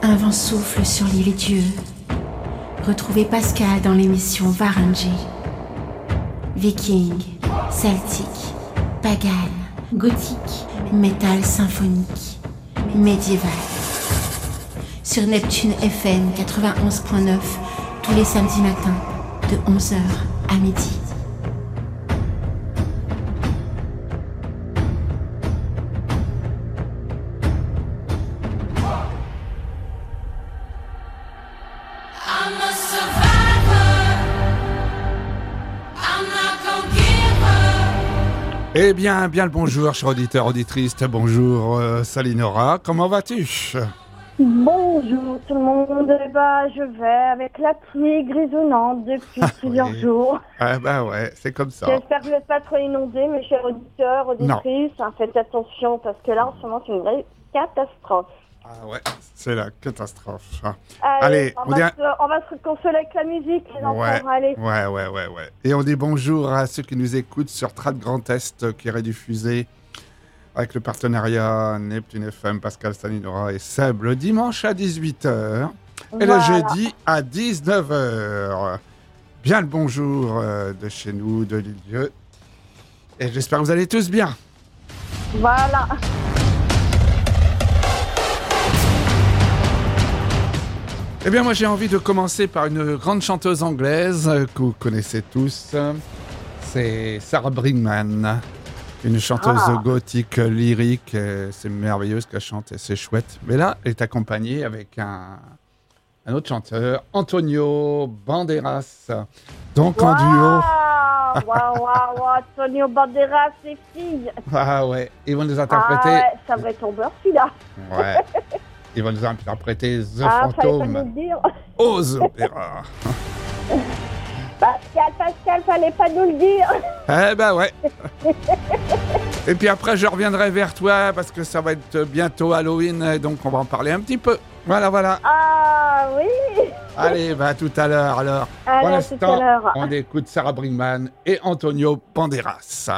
Un vent souffle sur l'île Dieu. Retrouvez Pascal dans l'émission Varangy. Viking, celtique, pagan, gothique, métal symphonique, médiéval. Sur Neptune FM 91.9, tous les samedis matins, de 11h à midi. Eh bien le bonjour, chers auditeurs, auditrices. Bonjour, Salinora. Comment vas-tu ? Bonjour tout le monde. Je vais avec la pluie grisonnante depuis plusieurs jours. Ah bah ouais, c'est comme ça. J'espère que vous n'êtes pas trop inondés, mes chers auditeurs, auditrices. Faites attention parce que là, en ce moment, c'est une vraie catastrophe. Ah ouais, c'est la catastrophe. Allez, on va se consoler avec la musique, les enfants. Allez. Ouais. Et on dit bonjour à ceux qui nous écoutent sur Trad Grand Est, qui est rediffusé avec le partenariat Neptune FM, Pascal, Salinora et Seb, le dimanche à 18h et le jeudi à 19h. Bien le bonjour de chez nous, de l'île-Dieu. Et j'espère que vous allez tous bien. Voilà. Eh bien, moi, j'ai envie de commencer par une grande chanteuse anglaise que vous connaissez tous. C'est Sarah Brightman, une chanteuse gothique lyrique. C'est merveilleux ce qu'elle chante et c'est chouette. Mais là, elle est accompagnée avec un autre chanteur, Antonio Banderas. Donc, en duo. Antonio Banderas, ses filles. Ah ouais, ils vont nous interpréter. Ça va être ton beurre, celui-là. Ouais. Ils vont nous interpréter The Phantom aux opéras. Pascal, fallait pas nous le dire. Eh ben ouais. Et puis après, je reviendrai vers toi parce que ça va être bientôt Halloween, donc on va en parler un petit peu. Voilà. Ah oui. Allez, à tout à l'heure alors. Pour l'instant, on écoute Sarah Brightman et Antonio Banderas.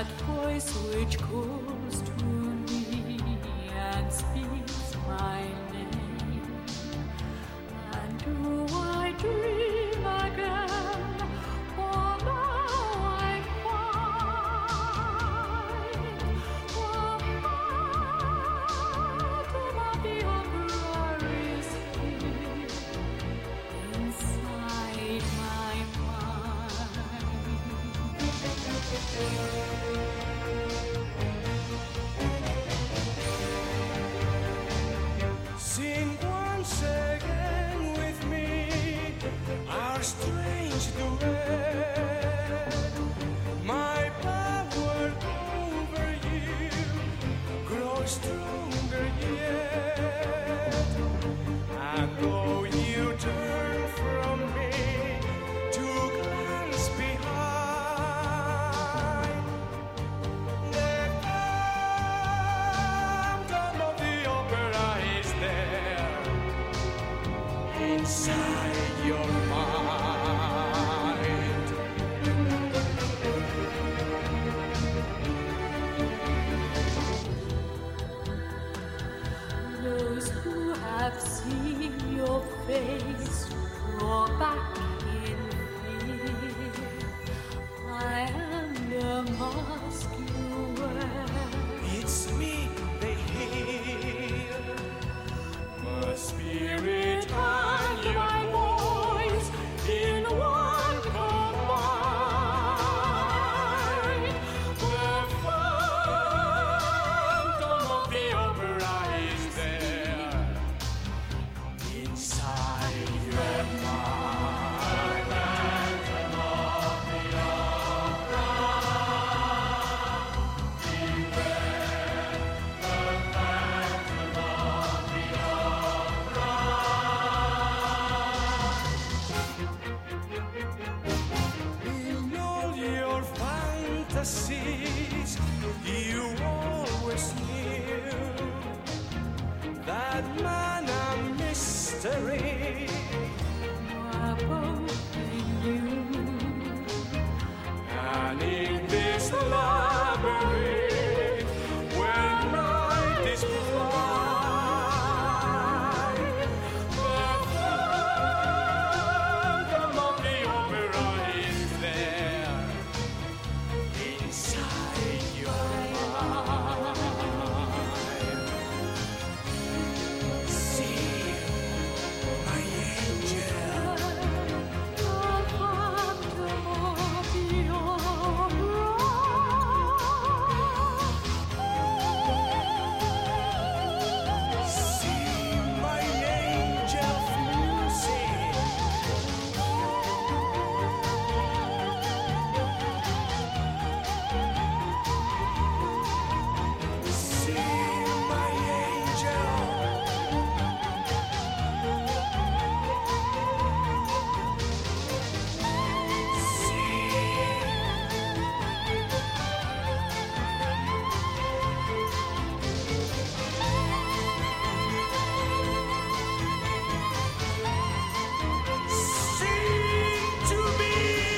that voice which calls to me and speaks my name. And do I dream again? For now I find the phantom of the opera is here inside my Sing once again with me our strange duet. My power over you grows stronger yet. And though you turn from me to glance behind, the phantom of the opera is there inside your mind. Those who have seen your face draw back in fear. I am the mask you wear. It's me they hear, the spirit and my voice in one combined. The phantom of the opera is there inside your mind. Phantom of the opera, beware the phantom of the opera. In all your fantasies, you always knew that man a mystery. Are both in you. And in this labyrinth, where night is blind, the phantom of the opera is there inside your mind. See, my angel. The phantom of the opera. See my angel music. See my Sing to me.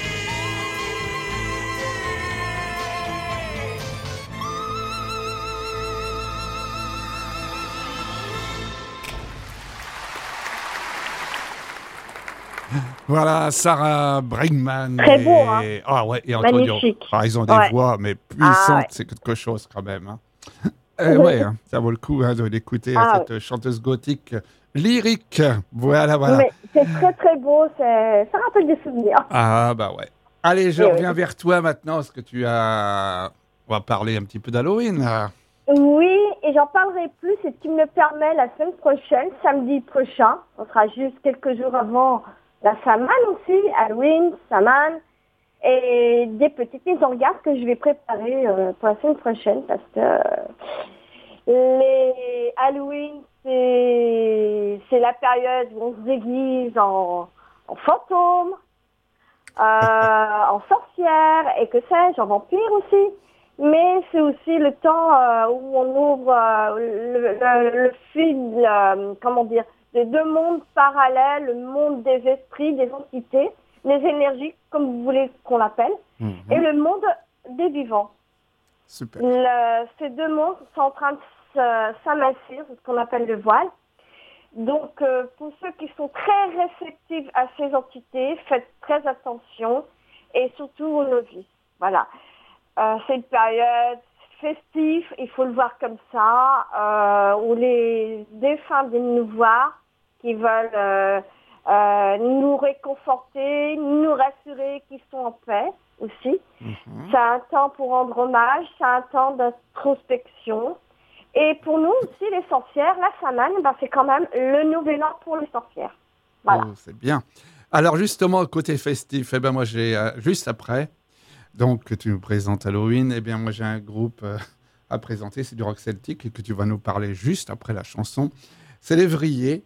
Voilà, Sarah Brightman. Très beau, hein. Ah ouais, et Antonio. Magnifique. Ah, ils ont des Ouais. voix, mais puissantes, Ah ouais. c'est quelque chose quand même. Hein. Ouais, hein, ça vaut le coup de l'écouter, Ah cette chanteuse gothique lyrique. Voilà, voilà. Mais c'est très très beau, ça rappelle des souvenirs. Ah bah ouais. Allez, je Oui, reviens oui. vers toi maintenant, parce que on va parler un petit peu d'Halloween. Là. Oui, et j'en parlerai plus, si tu me le permets, la semaine prochaine, samedi prochain. On sera juste quelques jours avant la Samhain aussi, Halloween, Samhain, et des petites mises en garde que je vais préparer pour la semaine prochaine, parce que les Halloween, c'est la période où on se déguise en fantôme, en sorcière, et que sais-je, en vampire aussi. Mais c'est aussi le temps où on ouvre le fil, comment dire, de deux mondes parallèles, le monde des esprits, des entités, les énergies, comme vous voulez qu'on l'appelle, et le monde des vivants. Super. Ces deux mondes sont en train de s'amincir, c'est ce qu'on appelle le voile. Donc, pour ceux qui sont très réceptifs à ces entités, faites très attention, et surtout aux novices. Voilà. C'est une période festive, il faut le voir comme ça, où les défunts viennent nous voir, qui veulent nous réconforter, nous rassurer qu'ils sont en paix aussi. C'est un temps pour rendre hommage, c'est un temps d'introspection. Et pour nous aussi, les sorcières, la Samhain, c'est quand même le nouvel an pour les sorcières. Voilà. Oh, c'est bien. Alors justement, côté festif, eh ben moi j'ai juste après, donc que tu nous présentes Halloween, eh bien moi j'ai un groupe à présenter, c'est du rock celtique et que tu vas nous parler juste après la chanson. C'est les Vrilliers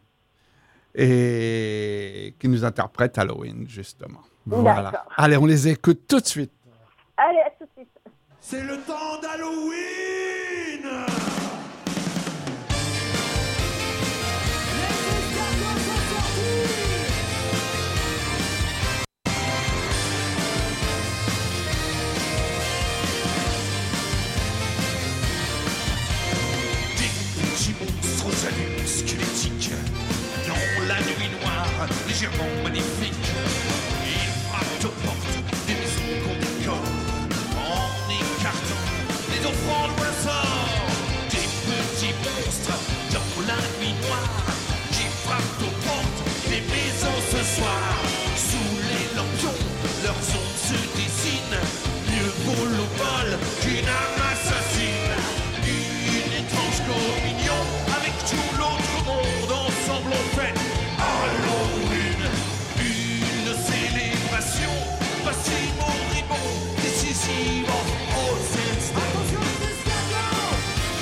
et qui nous interprètent Halloween justement. Voilà. D'accord. Allez, on les écoute tout de suite. Allez, à tout de suite. C'est le temps d'Halloween. Des petits monstres aux allures squelettiques, dans la nuit noire, légèrement magnifique. Ils frappent aux portes des maisons qu'on décore, en écartant les offrandes ou un sort. Des petits monstres dans la nuit noire, qui frappent aux portes des maisons ce soir. Sous les lampions, leurs ombres se dessinent, mieux vaut le vol qu'une âme assassine. Une étrange communion avec tout l'autre monde, ensemble on fait Halloween. Une célébration, facile moribond, décisive en all sense. Attention les escargots!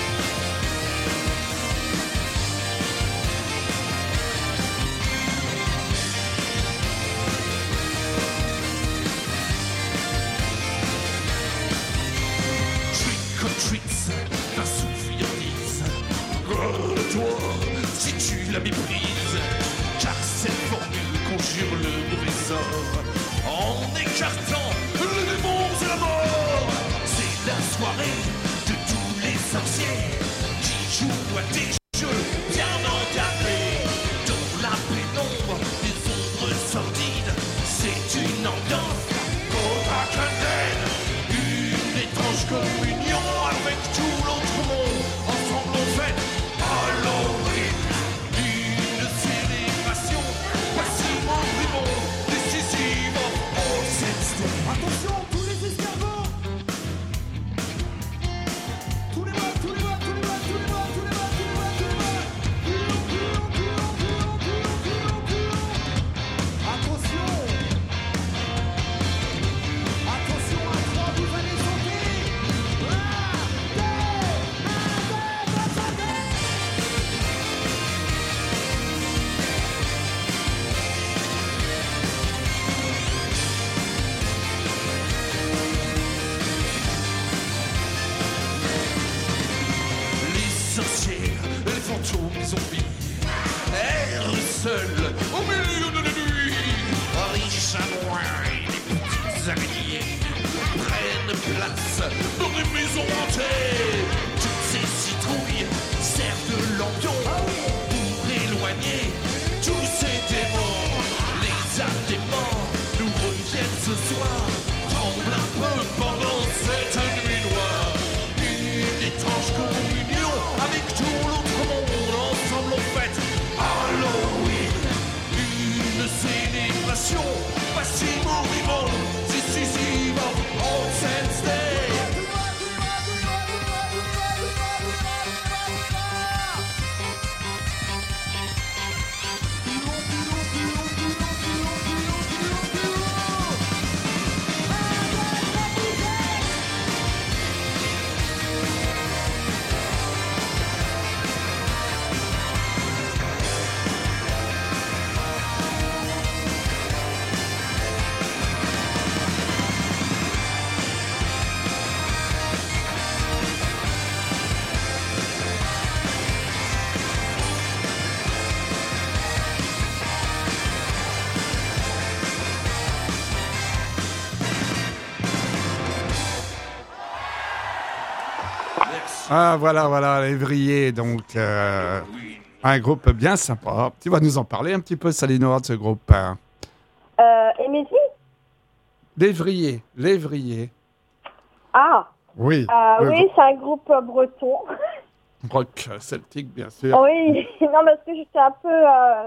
Trick or treats, d'un souffle-friandise. Toi, si tu la méprises, car cette formule conjure le mauvais sort, en écartant le démon et la mort. C'est la soirée de tous les sorciers qui jouent à des jeux bien encadrés. Dans la pénombre des ombres sordides, c'est une ambiance contra-candaine. Une étrange communion avec tout l'autre monde, ensemble on fait Halloween. Une célébration, passive moribond, décisive of all sense. Attention, tous les escargots! Tous les mâts, tous les mâts, tous les mâts, tous les mâts, tous les mâts, tous les mâts, tous les mâts. Attention! Attention à trois, vous allez sauter! Les sorcières, les fantômes, les zombies errent seuls au milieu de la nuit. Riches à loin et les petites araignées prennent place dans des maisons hantées. Toutes ces citrouilles servent de lampion pour éloigner tous ces démons. Les âmes des morts nous reviennent ce soir, tremblent un peu pendant cette nuit noire. Une étrange communion avec tout l'autre monde, ensemble on fête Halloween. Une célébration, passive moribond, décisive of All Saints Day. Ah, voilà, Lévrier, donc un groupe bien sympa. Tu vas nous en parler un petit peu, Salinoa, de ce groupe. Émilie? Lévrier. Ah, Oui. oui, c'est un groupe breton. Rock celtique, bien sûr. Oui, non, parce que j'étais un peu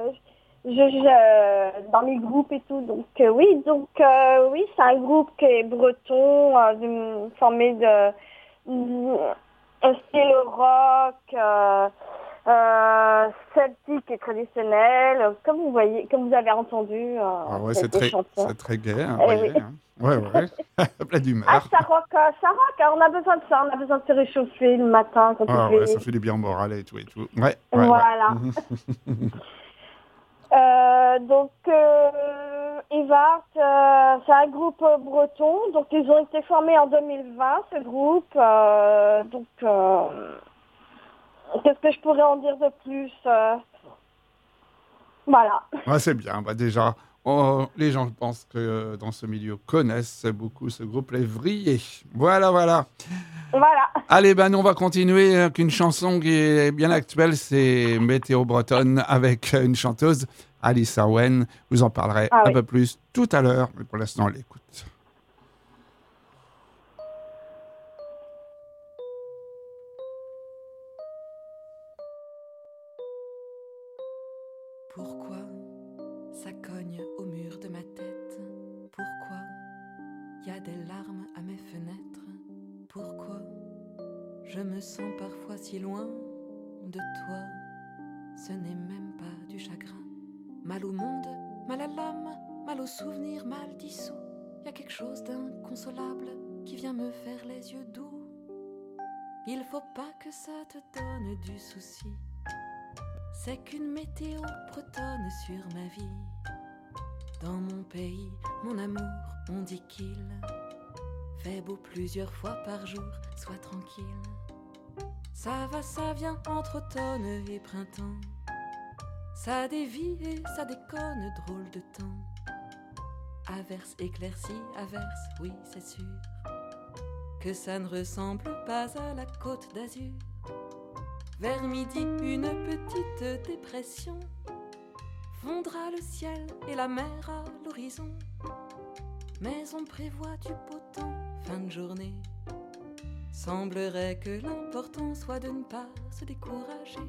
dans mes groupes et tout. Donc, oui, c'est un groupe qui est breton, formé de un style rock, celtique et traditionnel. Comme vous voyez, comme vous avez entendu, Ah ouais, des chansons. c'est très gai, hein, Eh voyez, oui. hein. Ouais. Plein d'humeur. Ah, ça rock, hein, on a besoin de ça, on a besoin de se réchauffer le matin quand Ah il ouais, fait... ça fait du bien au moral et tout. Ouais. Voilà. Evart, c'est un groupe breton, donc ils ont été formés en 2020, ce groupe. Qu'est-ce que je pourrais en dire de plus Voilà. Ouais, c'est bien, déjà. Les gens, je pense que dans ce milieu connaissent beaucoup ce groupe Lévrier. Voilà. Voilà. Allez, nous on va continuer avec une chanson qui est bien actuelle, c'est Météo Bretonne avec une chanteuse, Alice Owen. Je vous en parlerai un peu plus tout à l'heure, mais pour l'instant, on l'écoute. Pourquoi ça cogne au mur de ma tête? Pourquoi y a des larmes à mes fenêtres? Pourquoi je me sens parfois si loin de toi? Ce n'est même pas du chagrin. Mal au monde, mal à l'âme, mal aux souvenirs, mal dissous. Y a quelque chose d'inconsolable qui vient me faire les yeux doux. Il faut pas que ça te donne du souci. C'est qu'une météo bretonne sur ma vie. Dans mon pays, mon amour, on dit qu'il fait beau plusieurs fois par jour, sois tranquille. Ça va, ça vient entre automne et printemps. Ça dévie et ça déconne, drôle de temps. Averse, éclaircie, averse, oui c'est sûr que ça ne ressemble pas à la côte d'Azur. Vers midi, une petite dépression fondra le ciel et la mer à l'horizon. Mais on prévoit du beau temps, fin de journée. Semblerait que l'important soit de ne pas se décourager.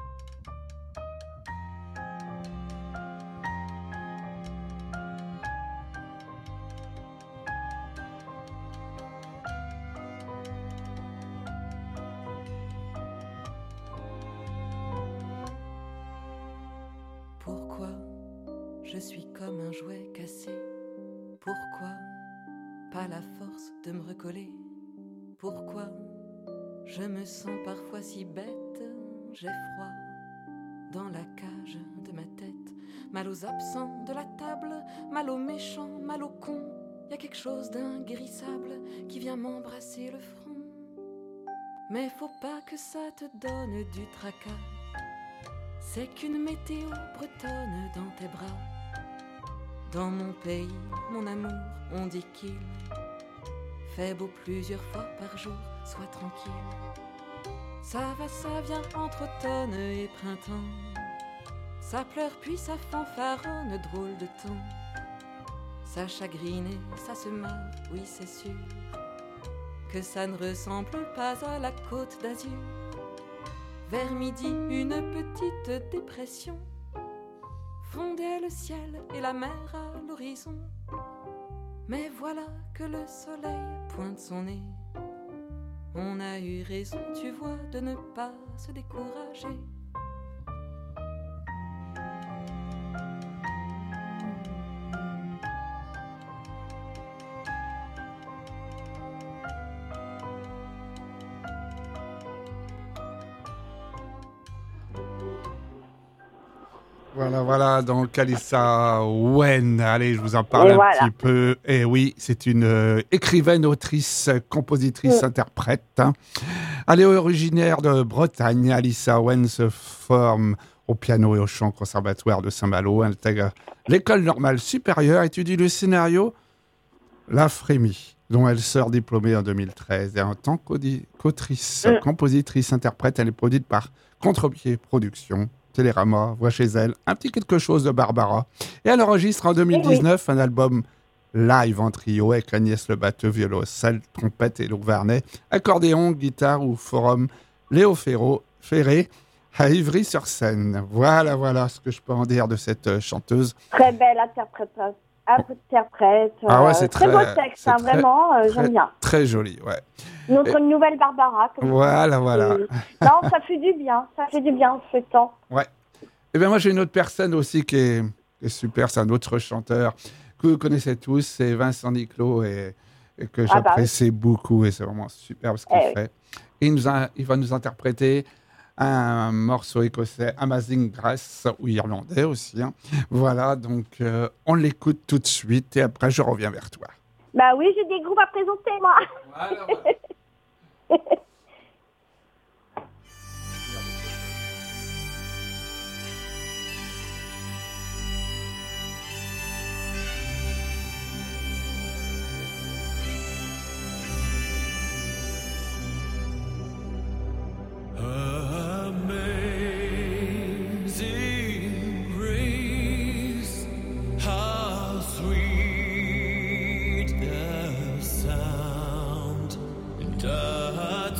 Pourquoi je suis comme un jouet cassé? Pourquoi pas la force de me recoller? Pourquoi je me sens parfois si bête? J'ai froid dans la cage de ma tête. Mal aux absents de la table, mal aux méchants, mal aux cons. Y a quelque chose d'inguérissable qui vient m'embrasser le front. Mais faut pas que ça te donne du tracas. C'est qu'une météo bretonne dans tes bras. Dans mon pays, mon amour, on dit qu'il fait beau plusieurs fois par jour, sois tranquille. Ça va, ça vient entre automne et printemps. Ça pleure puis ça fanfaronne, drôle de temps. Ça chagrine et ça se marre, oui c'est sûr que ça ne ressemble pas à la côte d'Azur. Vers midi, une petite dépression fondait le ciel et la mer à l'horizon. Mais voilà que le soleil pointe son nez. On a eu raison, tu vois, de ne pas se décourager. Voilà, donc Alissa Owen, allez, je vous en parle petit peu. Et oui, c'est une écrivaine, autrice, compositrice, interprète. Hein. Elle est originaire de Bretagne. Alissa Owen se forme au piano et au chant au conservatoire de Saint-Malo. Elle intègre l'école normale supérieure, étudie le scénario, la frémie. dont elle sort diplômée en 2013. Et en tant qu'autrice, compositrice, interprète, elle est produite par Contre-Pied Productions, Télérama, voix chez elle, un petit quelque chose de Barbara. Et elle enregistre en 2019 un album live en trio avec Agnès Le Batteux, violoncelle, trompette et Lou Varnet, accordéon, guitare ou forum, Léo Ferré à Ivry-sur-Seine. Voilà ce que je peux en dire de cette chanteuse. Très belle interprète. Ah ouais, c'est très beau texte, c'est vraiment, j'aime bien. Très joli, ouais. Notre nouvelle Barbara. Voilà. Non, ça fait du bien ce temps. Ouais. Et bien moi j'ai une autre personne aussi qui est super, c'est un autre chanteur que vous connaissez tous, c'est Vincent Niclot et que j'apprécie beaucoup et c'est vraiment superbe ce qu'il fait. Et il va nous interpréter un morceau écossais, Amazing Grace, ou irlandais aussi. Hein. Voilà, donc on l'écoute tout de suite et après je reviens vers toi. Bah oui, j'ai des groupes à présenter, moi. Voilà. Amazing grace, how sweet the sound that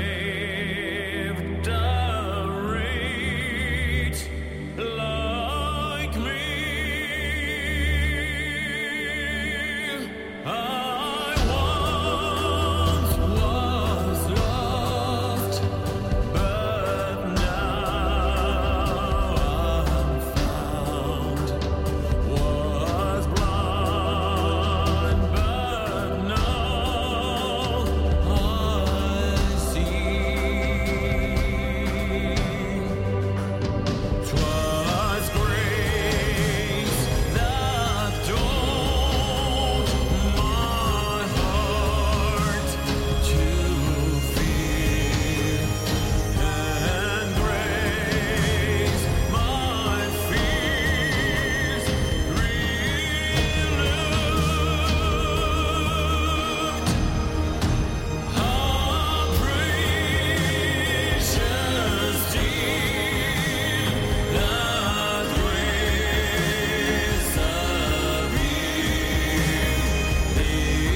saved a wretch like me. I once was lost, but now I'm found. Was blind, but now I see. 'Twas grace that taught my heart to fear, and grace my fears relieved. How precious dear that grace appeared the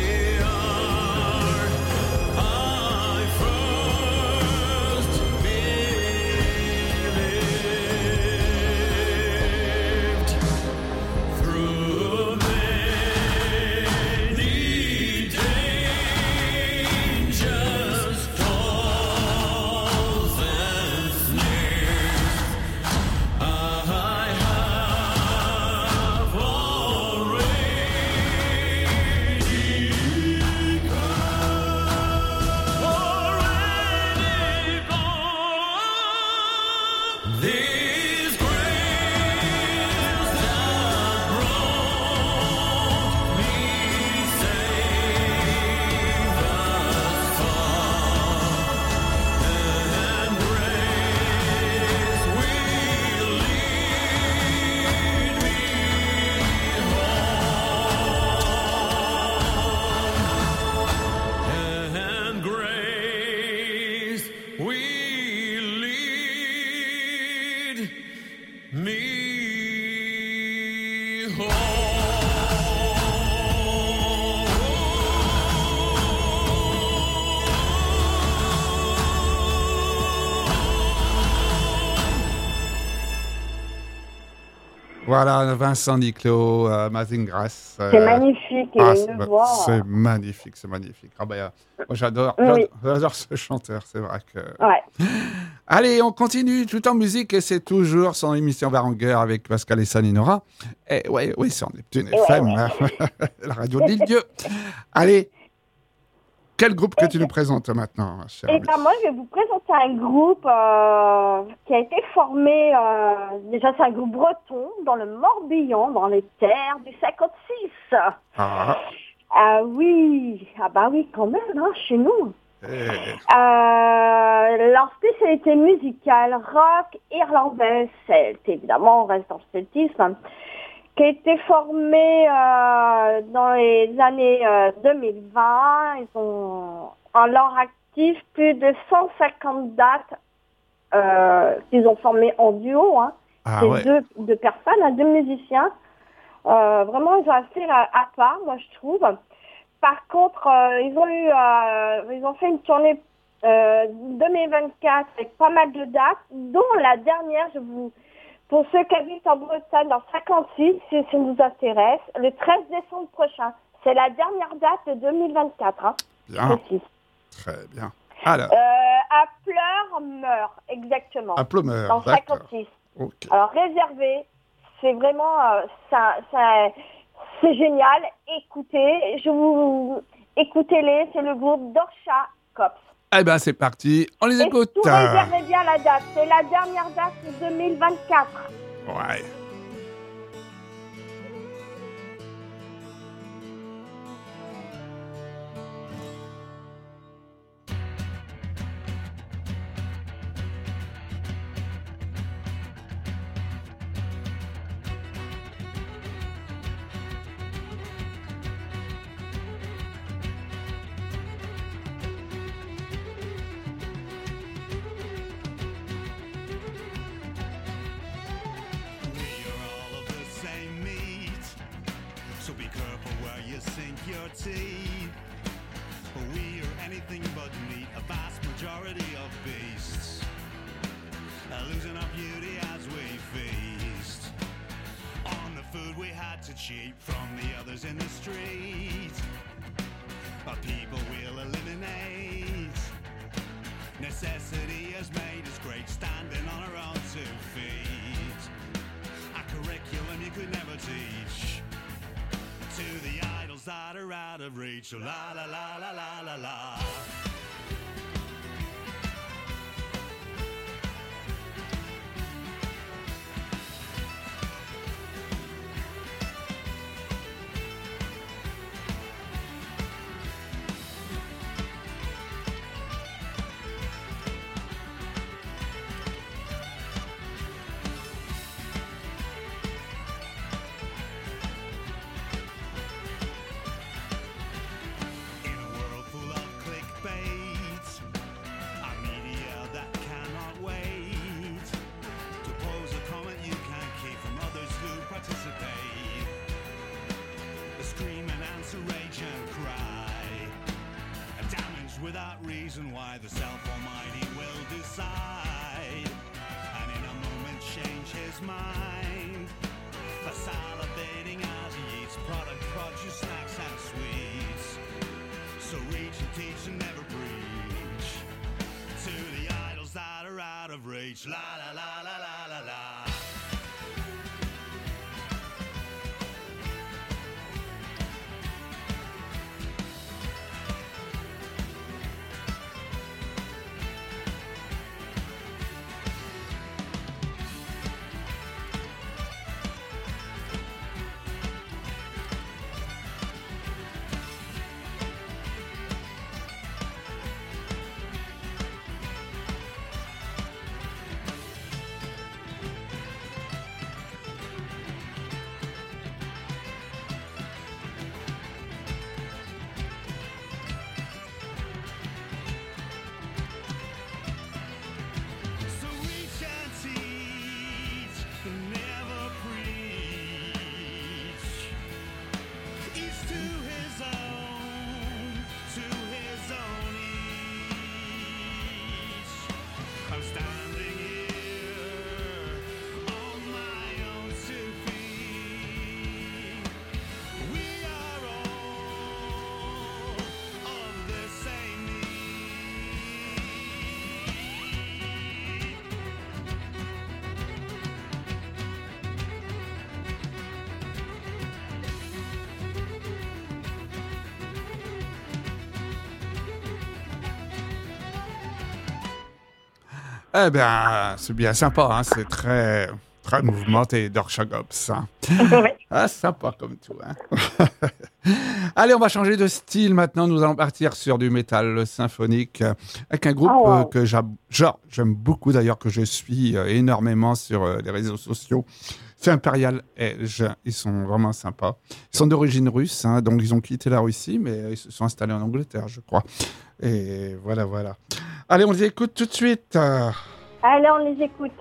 hour I first believed. Through many dangers, toils, and snares, I have already gone. These graves that brought me safe thus far, and grace will lead me home, and grace will lead me Voilà, Vincent Niclot, Amazing Grace. C'est magnifique, il a une voix. C'est magnifique. Ah bah, moi j'adore ce chanteur, c'est vrai que... Ouais. Allez, on continue tout en musique et c'est toujours son émission Varangueur avec Pascal et Saninora. Et oui, c'est en Neptune FM, hein, la radio de l'île-Dieu. Allez, quel groupe que tu nous présentes maintenant, cher Et ami? ben moi, je vais vous présenter un groupe qui a été formé, déjà c'est un groupe breton, dans le Morbihan, dans les terres du 56. Ah, Oui, bah oui, quand même, hein, chez nous. eh, Leur spécialité musicale, rock irlandais, celte, évidemment, on reste dans le celtisme. qui a été formé dans les années 2020. Ils ont en leur actif plus de 150 dates qu'ils ont formées en duo. Hein. Ah C'est ouais. deux personnes, hein, deux musiciens. Vraiment, ils ont assez à part, moi je trouve. Par contre, ils ont fait une tournée 2024 avec pas mal de dates, dont la dernière, pour ceux qui habitent en Bretagne, dans 56, si ça nous intéresse, le 13 décembre prochain. C'est la dernière date de 2024, hein, Bien, précise. très bien. Alors, À Pleurs-Meurt, exactement. à Plumeur, Dans d'accord. 56. Ok. Alors, réservé, c'est vraiment, c'est génial. Écoutez-les, c'est le groupe Dorsha Cops. Eh ben, c'est parti, on les Et écoute. tout réservez bien la date, c'est la dernière date de 2024. Ouais. We are all of the same meat, so be careful where you sink your teeth. We are anything but meat, a vast majority of beasts, losing our beauty as we feast on the food we had to cheat from the others in the street. But people will eliminate. Necessity has made us great, standing on our own 2 feet. A curriculum you could never teach to the idols that are out of reach. So la la la la la la la. In a world full of clickbait, a media that cannot wait to pose a comment you can't keep from others who participate. Scream and answer, rage and cry, damage without reason why the self-almighty will decide, and in a moment change his mind, salivating as he eats produce, snacks and sweets. So reach and teach and never preach to the idols that are out of reach. La la la la la la la. So reach and teach, never preach. Each to his own each. I'm standing here on my own 2 feet. We are all of the same need. Eh bien, c'est bien sympa, hein, c'est très, très mouvementé, Dorsha Cops. Hein. Ouais. Ah, sympa comme tout. Hein. Allez, on va changer de style maintenant. Nous allons partir sur du métal symphonique avec un groupe Oh, wow. que j'aime beaucoup d'ailleurs, que je suis énormément sur les réseaux sociaux. C'est Imperial Edge. Ils sont vraiment sympas. Ils sont d'origine russe, hein, donc ils ont quitté la Russie, mais ils se sont installés en Angleterre, je crois. Et voilà. Allez, on les écoute tout de suite. Allez, on les écoute.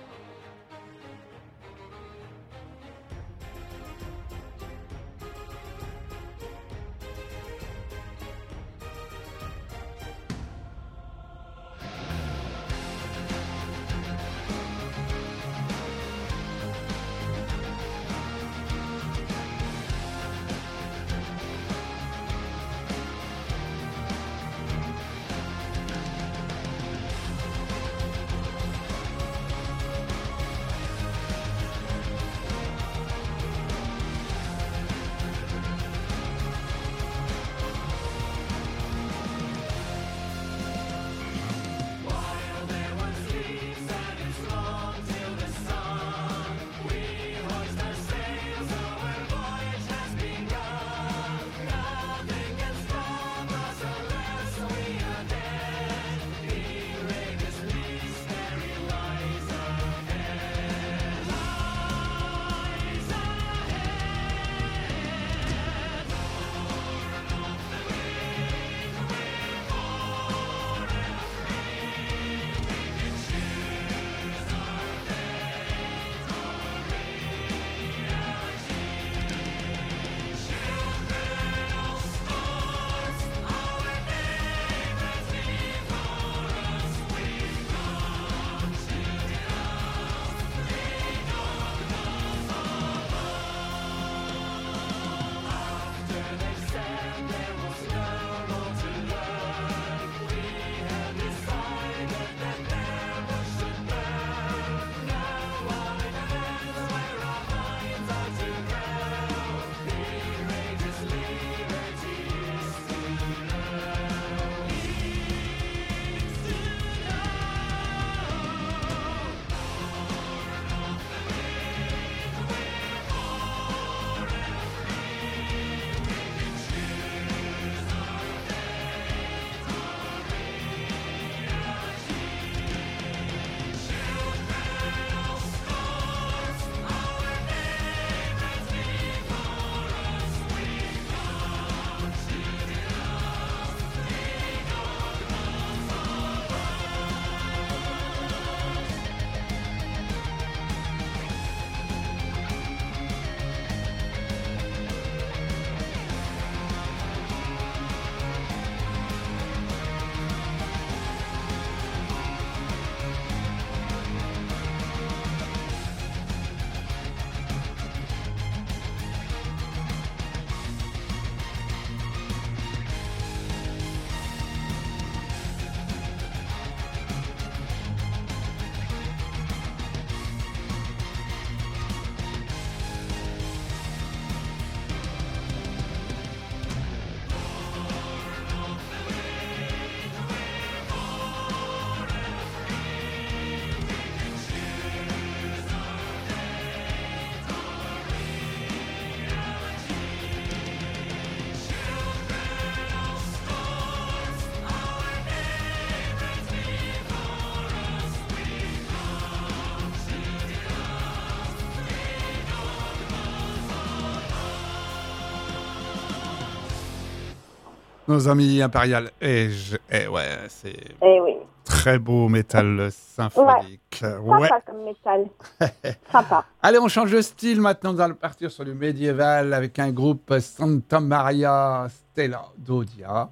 Nos amis Imperial Edge. Ouais, c'est Eh oui. très beau métal symphonique. Ouais. Sympa comme métal. Sympa. Allez, on change de style maintenant. Nous allons partir sur du médiéval avec un groupe Santa Maria Stella d'Odia.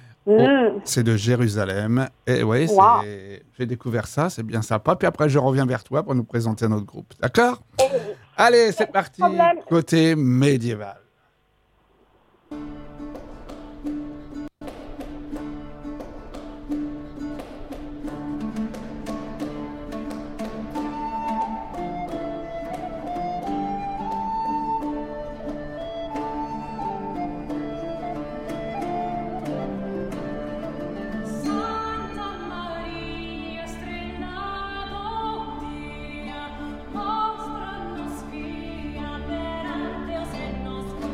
Bon, c'est de Jérusalem. Et ouais, Wow. j'ai découvert ça, c'est bien sympa. Puis après, je reviens vers toi pour nous présenter notre groupe. D'accord? Allez, c'est parti. problème. Côté médiéval. Santa Maria, estrella d'Oddia, mostra-nos via perante os e nos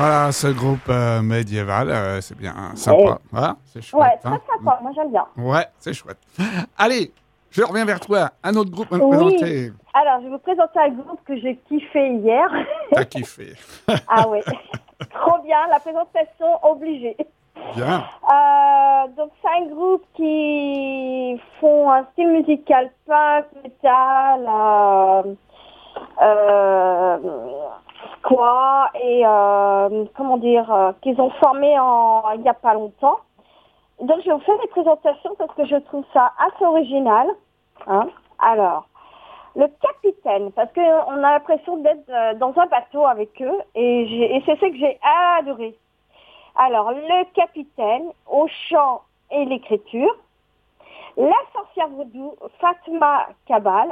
Voilà, ce groupe médiéval, c'est bien sympa. Voilà, c'est chouette. Ouais, très hein. sympa, moi j'aime bien. Ouais, c'est chouette. Allez, je reviens vers toi. Un autre groupe à me Oui. présenter. Alors, je vais vous présenter un groupe que j'ai kiffé hier. T'as kiffé. Ah oui, trop bien, la présentation obligée. Bien. Donc c'est un groupe qui font un style musical punk, metal, quoi, et comment dire, qu'ils ont formé il y a pas longtemps. Donc je vais vous faire des présentations parce que je trouve ça assez original. Hein. Alors, le capitaine, parce qu'on a l'impression d'être dans un bateau avec eux, et c'est ce que j'ai adoré. Alors, le capitaine, au chant et l'écriture, la sorcière vaudou, Fatma Cabal,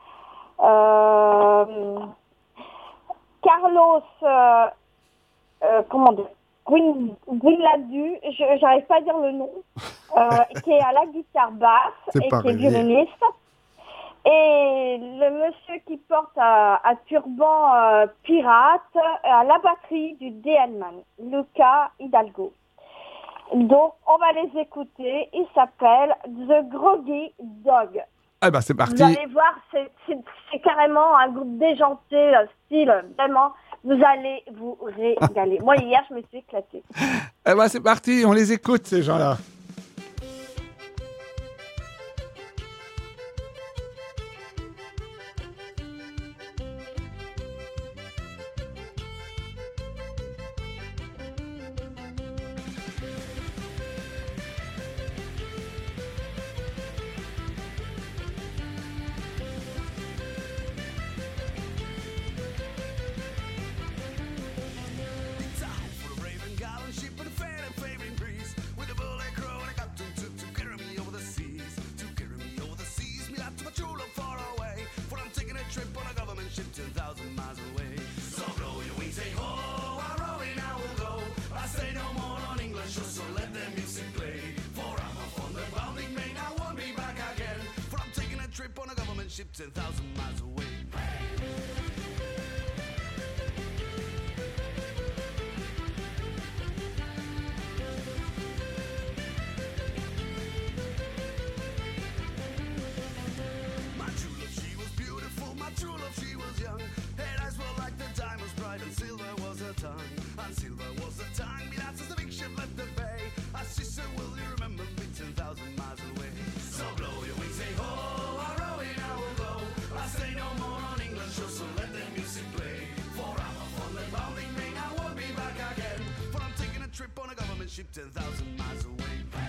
Carlos, comment dire, Guinladu, j'arrive pas à dire le nom, qui est à la guitare basse C'est et pas qui est rêvé. violoniste. Et le monsieur qui porte un turban pirate à la batterie du D-Man, Luca Hidalgo. Donc, on va les écouter. Ils s'appellent The Groggy Dog. Eh ben, c'est parti. Vous allez voir, c'est carrément un groupe déjanté, style, vraiment, vous allez vous régaler. Moi, hier, je me suis éclatée. Eh ben, c'est parti. On les écoute, ces gens-là. Ship 10,000 miles away. My true love, she was beautiful. My true love, she was young. Her eyes were like the diamonds bright, and silver was her tongue. And silver was her tongue. Me that's as the big ship left the bay. I she said, will you remember me 10,000 miles away? So blow your wings, say ho, I'm rowing, I will go. I say no more on English shore, so let the music play. For I'm off on the bounding main, I won't be back again. For I'm taking a trip on a government ship 10,000 miles away.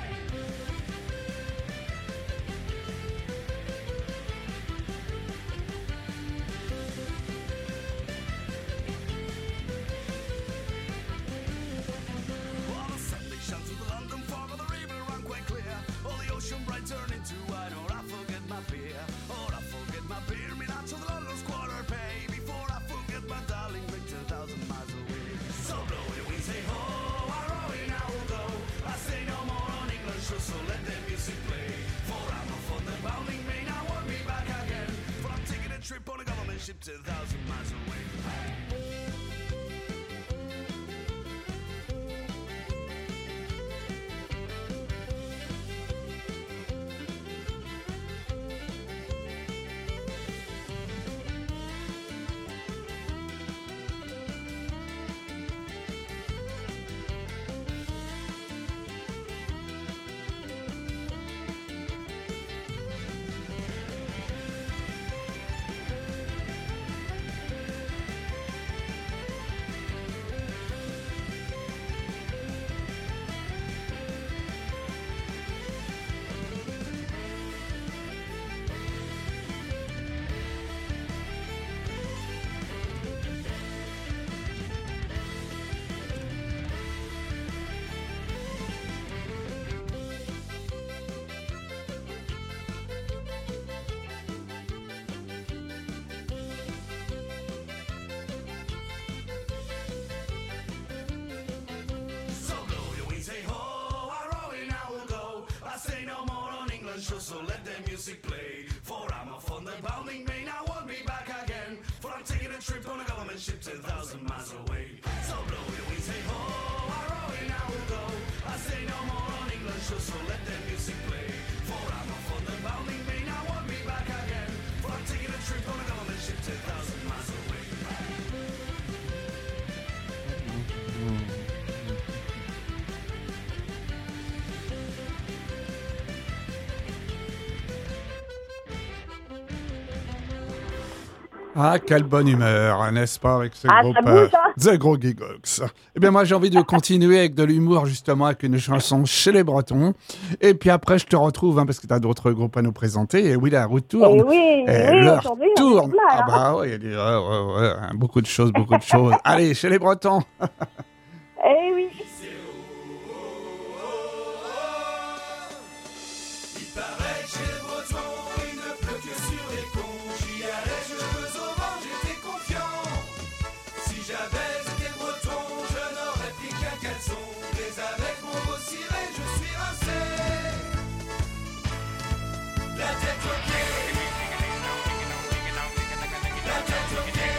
All the Sunday shines of the London fog, all the river run quite clear. All the ocean bright turn into wine, or I forget my beer. Or I forget my beer, me not to the London's quarter pay. Before I forget my darling, make 10,000 miles away. So blow your wings, say ho, I'm rowing, I will go. I say no more on English shore, so let the music play. For I'm off on the bounding main, I won't be back again. For I'm taking a trip on a government ship 10,000 miles away. So blow your wings, say ho, I'm rowing, I will go. I say no more on English shore, so let the music play. For I'm off on the bounding main, I won't be back again. For I'm I'm taking a trip on a government ship 10,000 miles away. So blow your wings, hey ho, I roll and I will go. I say no more on English, so let that music play. For I'm off on the bounding main, I won't be back again. For I'm taking a trip on a government ship 10,000 miles away. Ah, quelle bonne humeur, n'est-ce pas, avec ce Ah, groupe ça bouge, hein. The Gros Giggles. Eh bien, moi, j'ai envie de continuer avec de l'humour, justement, avec une chanson chez les Bretons. Et puis après, je te retrouve, hein, parce que tu as d'autres groupes à nous présenter. Et oui, la route tourne. Et oui, l'heure aujourd'hui, on est tourne. pas mal, Ah hein. bah oui, il y a ouais, beaucoup de choses, beaucoup de choses. Allez, chez les Bretons. Eh oui. Il paraît que chez les Bretons, il ne pleut que sur les cons. J'y allais, cheveux au vent, j'étais confiant. Si j'avais été breton, je n'aurais pris qu'un caleçon. Mais avec mon beau ciré, je suis rincé. La tête au pied. La tête au pied.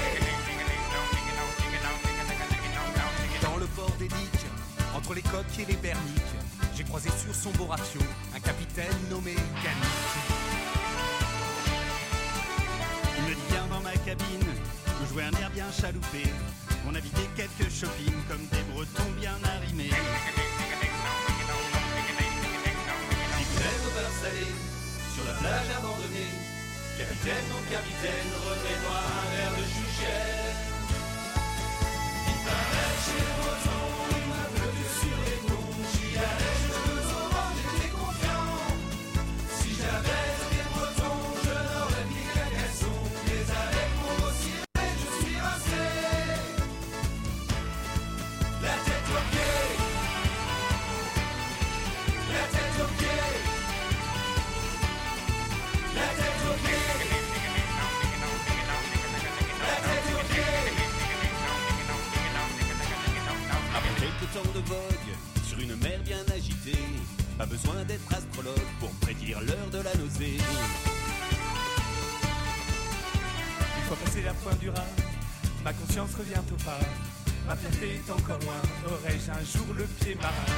Dans le port des Diques, entre les coques et les berniques, j'ai croisé sur son beau rafio un capitaine nommé Canic. Il me dit viens dans ma cabine, nous jouer un air bien chaloupé. On a vidé quelques shopping comme des Bretons bien arrimés. Si vous êtes au beurre salé, sur la plage abandonnée, capitaine, mon capitaine, remets-moi un verre de chouchette. Il paraît chez les Bretons, il m'a plu sur les cons. J'y allais, cheveux au vent, j'étais confiant. Si j'avais été breton, je n'aurais mis qu'un caleçon. Mais avec mon beau ciré, je suis rincé. La tête aux pieds. La tête aux pieds. La tête aux pieds. La tête aux pieds. Après quelques temps de vogue, sur une mer bien agitée, pas besoin d'être astrologue pour prédire l'heure de la nausée. Une fois passé la pointe du Rhin, ma conscience revient au pas. Ma fierté est encore loin, aurais-je un jour le pied marin?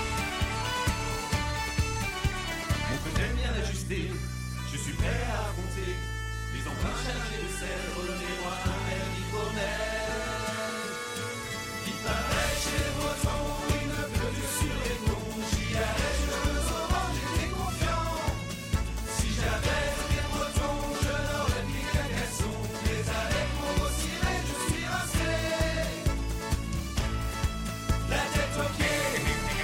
Mon côté bien ajusté, je suis prêt à affronter les emprunts chargés de sel. Redonnez-moi un verre d'hydromel. Il paraît chez les Bretons, il ne pleut que sur les cons. J'y allais, cheveux au vent, j'étais confiant. Si j'avais été breton, je n'aurais mis qu'un caleçon. Mais avec mon beau ciré, je suis rincé. La tête aux pieds.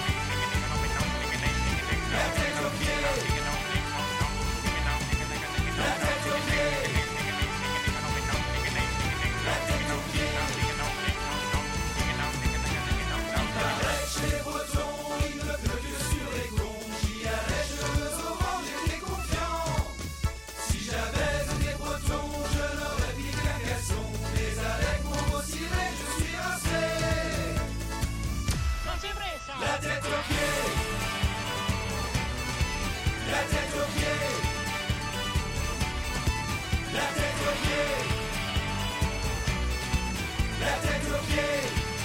La tête aux pieds. La tête aux pieds. La tête aux pieds. Il paraît chez les Bretons, il ne pleut que sur les cons. J'y allais, cheveux au vent, j'étais confiant. Si j'avais été breton, je n'aurais mis qu'un caleçon. Mais avec mon beau ciré, je suis rincé. La tête aux pieds. La tête aux pieds. La tête aux pieds. La tête aux pieds.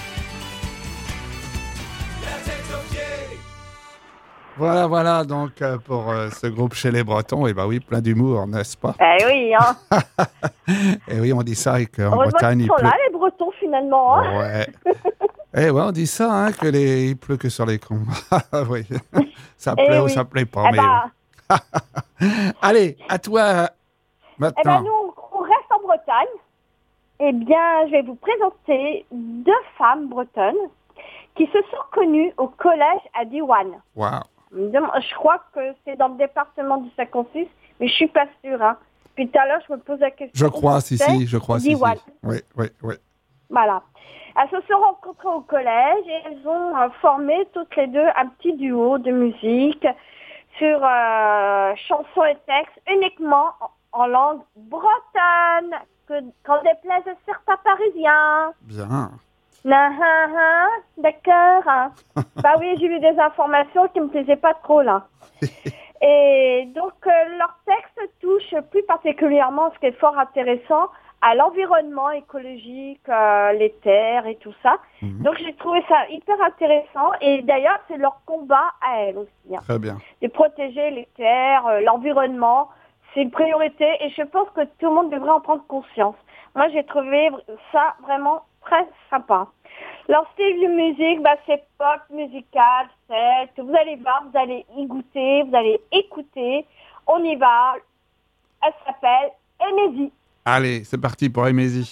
La tête aux pieds. Voilà, donc, pour ce groupe chez les Bretons. Et bah oui, plein d'humour, n'est-ce pas? Eh oui, hein. Et oui, on dit ça, et qu'en Heureusement Bretagne, qu'ils il sont pleut. là, les Bretons, finalement, hein. Ouais. Eh ouais, on dit ça, hein, il pleut que sur les cons. Oui. Ça Eh plaît ou oui. ça plaît pas, Eh mais ben, bon. Allez, à toi, eh maintenant. ben, nous, on reste en Bretagne. Eh bien, je vais vous présenter 2 femmes bretonnes qui se sont connues au collège à Diwan. Waouh. Je crois que c'est dans le département du 56, mais je suis pas sûre, hein. Puis tout à l'heure, je me pose la question. Je crois, si, je crois, si. Diwan. Oui. Voilà. Elles se sont rencontrées au collège et elles ont formé toutes les deux un petit duo de musique sur chansons et textes uniquement en langue bretonne, qu'en déplaise certains Parisiens. Bien. D'accord. Hein. Bah oui, j'ai eu des informations qui me plaisaient pas trop là. Et donc leur texte touche plus particulièrement, ce qui est fort intéressant, à l'environnement écologique, les terres et tout ça. Donc j'ai trouvé ça hyper intéressant et d'ailleurs c'est leur combat à elles aussi, hein, Très bien. de protéger les terres, l'environnement. C'est une priorité et je pense que tout le monde devrait en prendre conscience. Moi j'ai trouvé ça vraiment très sympa. Leur style de musique, c'est pop, musical, c'est, vous allez voir, vous allez y goûter, vous allez écouter. On y va. Elle s'appelle Emézy. Allez, c'est parti pour Emézy.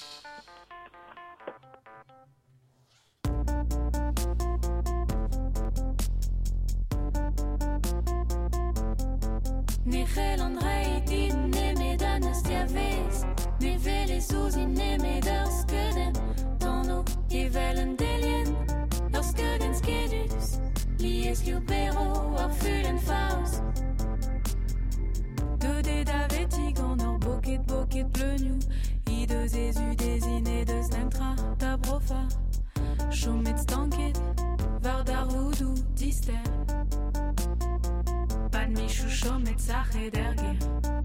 Ni Helen Reidin, ni Medanes Diaves, ni Veles Usi, ni Medaskeden, Tono, i Velen Delien, Loskeden Skedus, Lies Ljubero, og Fyllen Faust. De Davetigan, or Boket Bleu, I de Zezu, Desine, de Slentra, Tabrofa, Chomet Stanket, Vardar Voodoo, Dister. Pas de michouchon, mais de sache derguer.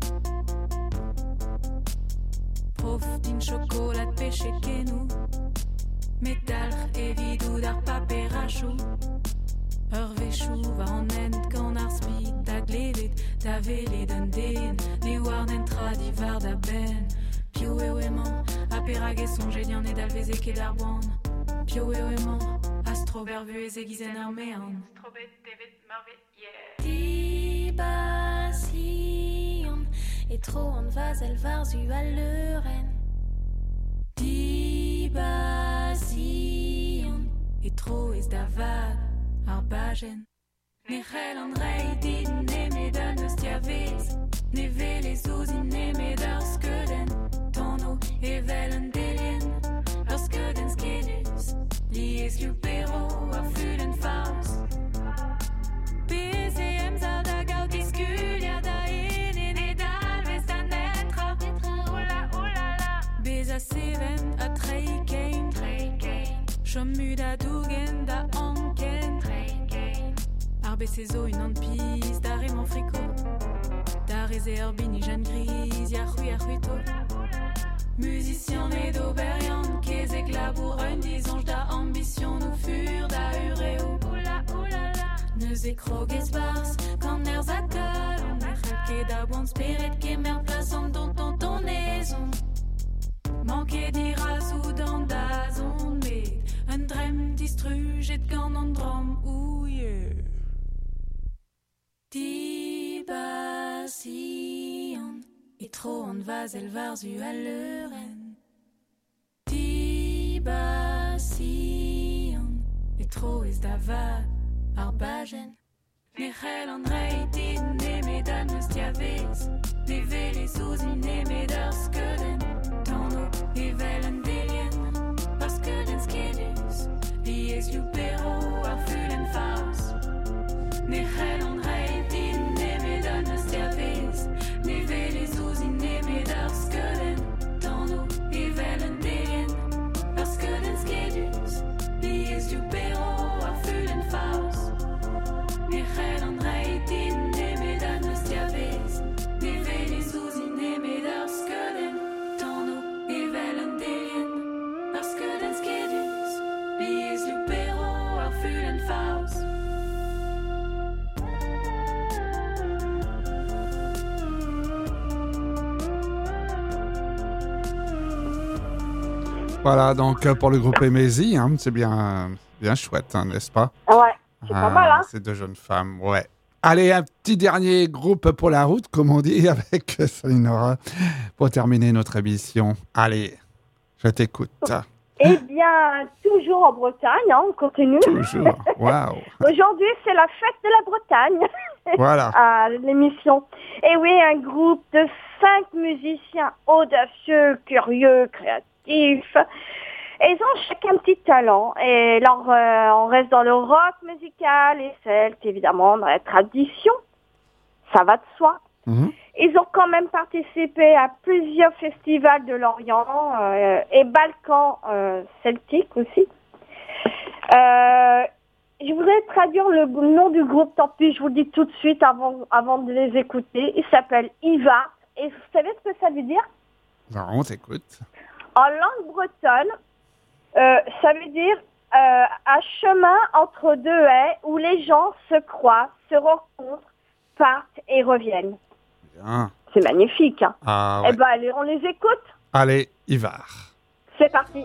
Prof din chocolat pêché kenou. Métal évidou d'ar papé rachou. Hervéchou va en end quand ar speed. Da gledet, da vele d'un den. Ni warnen tradi var da ben. Pio eo emañ, a perag e sonje dian e dalveze ket ar boan. Pio eo emañ, astro bervu e zegizen ar mean. Strobet devet marvet, yeah. Dibasion et trop en vazel varzu à l'euren. Dibasion et trop es davad arbagen. Ne Helen Reidin ne medanes diaves, ne veles usin ne medarskeden. Tono e velen delien, arskeden skedus, lies ljubero a Fyllen Faust. BCM Zalda Gaudisculia da in Edalves da Netra. Ola la. Beza Seven a Treikein. Chomuda Dugen da Anken. Arbe Sezo une anpis da Raymond Fricot. Da Réserbini Jeanne Grise, Yahuito. Musicien et d'Auberian, Kezek Labour, un disonge da ambition nous fur da Ureo. Oula la. Neus e kroges bars, quand ers akal, on a chalke da bon spirit qui mer place en ton tonaison. Manqué d'iras ou dans da zone, mais un drem distruge et gant en drum, ouye. Dibasion, et trop en vazel varzu à l'euren. Dibasion, et trop es davad arbagen. Ne Helen Reidin, ne Medanes Diaves, ne Veles Usin, ne Medarskeden. Tono e Velen Delien, Arskeden Skedus, Lies Ljubero a Fyllen Faust. Ne Helen Reidin, ne Medanes Diaves, ne Veles Usin, ne Medarskeden. Tono e Velen Delien, Arskeden Skedus, Lies Ljubero a Fyllen Faust. Ne Helen Reidin, ne Medanes Diaves, ne Veles Usin, ne Medarskeden. Tono e Velen Delien, Arskeden Skedus, Lies Ljubero a Fyllen Faust. Voilà, donc pour le groupe Emézy, hein, c'est bien chouette, hein, n'est-ce pas? Ouais, c'est pas mal, hein. Ces deux jeunes femmes, ouais. Allez, un petit dernier groupe pour la route, comme on dit, avec Salinora, pour terminer notre émission. Allez, je t'écoute. Eh bien, toujours en Bretagne, hein, on continue. Toujours, waouh. Aujourd'hui, c'est la fête de la Bretagne. Voilà. À l'émission. Et oui, un groupe de 5 musiciens audacieux, curieux, créatifs. Et ils ont chacun un petit talent. Et alors, on reste dans le rock musical et celte, évidemment, dans la tradition. Ça va de soi. Ils ont quand même participé à plusieurs festivals de l'Orient et Balkans celtiques aussi. Je voudrais traduire le nom du groupe, tant pis, je vous le dis tout de suite avant de les écouter. Il s'appelle Iva. Et vous savez ce que ça veut dire? Non, on t'écoute. En langue bretonne, ça veut dire un chemin entre deux haies où les gens se croisent, se rencontrent, partent et reviennent. Bien. C'est magnifique. Hein. Ah, ouais. Eh ben, allez, on les écoute. Allez, Ivar. C'est parti.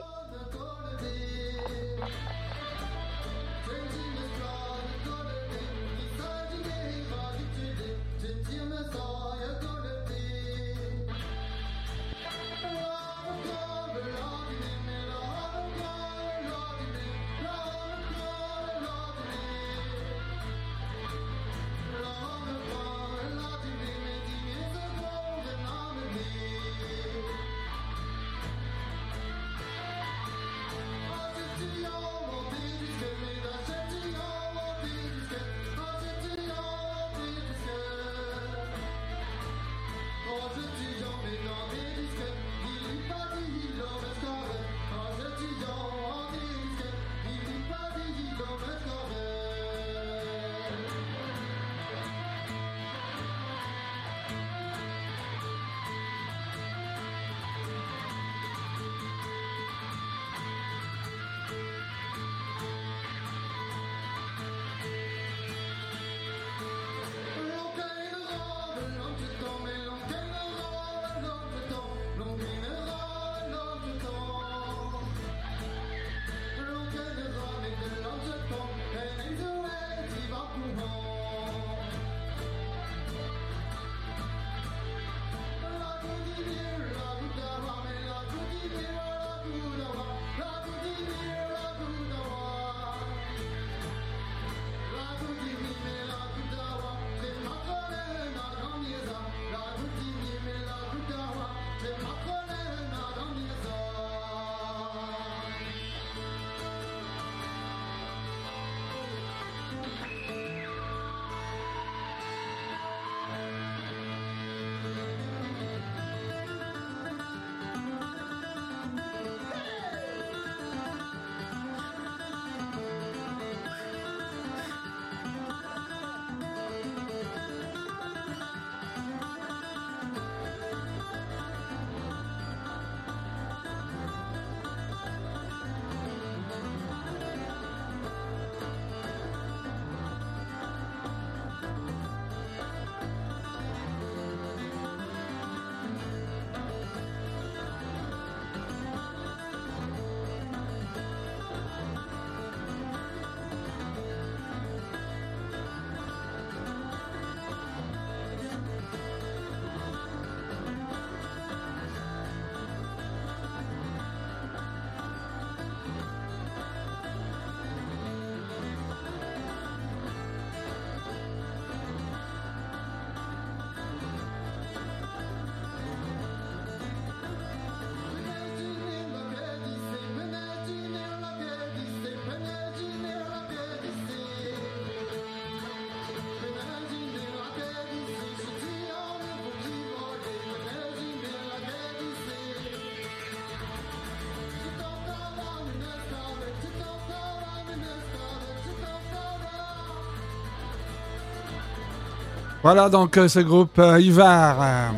Voilà donc ce groupe Ivar.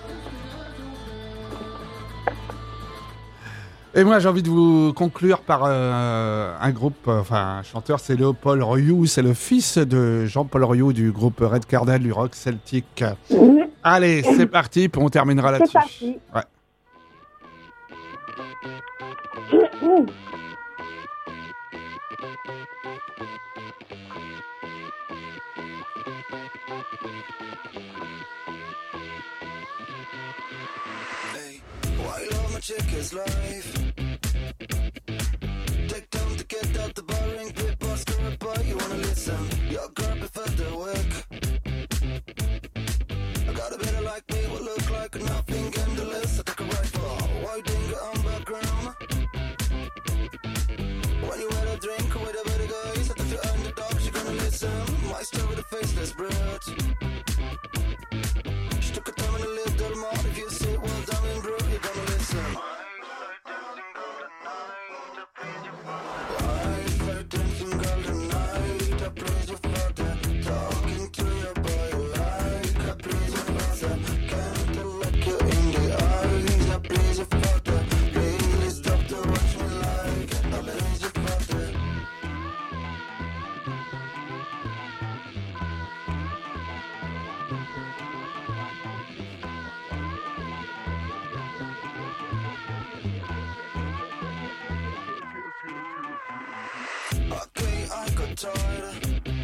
Et moi j'ai envie de vous conclure par un groupe, enfin un chanteur, c'est Léopold Rioux, c'est le fils de Jean-Paul Rioux du groupe Red Cardinal du rock celtique. Allez, c'est parti, puis on terminera là-dessus. C'est parti. Ouais. Chicken's life. Take time to get out the boring paper, stir but you wanna listen. Your girl prefers the work. I got a better like me, what look like nothing endless. I take a rifle, white dinger on background. When you had a drink with a better guys, I thought you're underdogs, you're gonna listen. My story with a faceless breath. She took a time and a little more. If you say well done and bro, you're gonna listen. Please I got tired.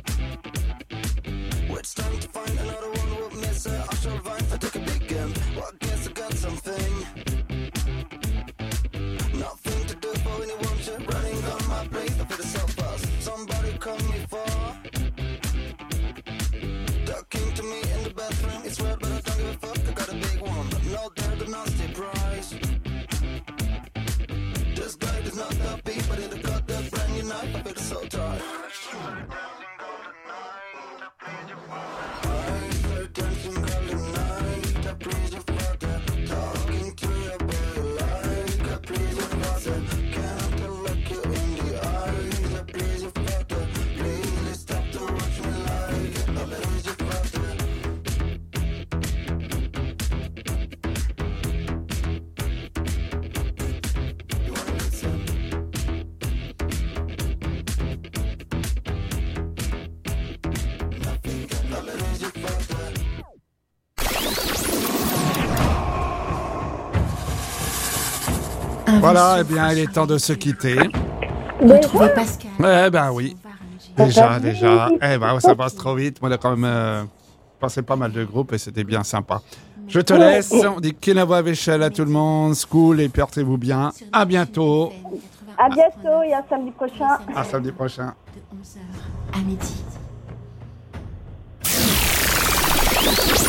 It's time to find another one who will miss her. I shall find I take a big game. Well, I guess I got something. Nothing to do for anyone shit. Running on my plate, I feel it so fast. Somebody call me for talking to me in the bathroom. It's weird, but I don't give a fuck. I got a big one, but no doubt a nasty price. This guy is not that big, but it got that brand new knife. I feel it so tired. Voilà, eh bien, il est temps de se quitter. Retrouvez Pascal. Eh ben oui. Déjà. Eh ben, ça passe trop vite. Moi, j'ai quand même passé pas mal de groupes et c'était bien sympa. Je te laisse. On dit Kenavo Véchel à tout le monde. School et portez-vous bien. À bientôt. À bientôt et à samedi prochain. À samedi prochain. De 11h à midi.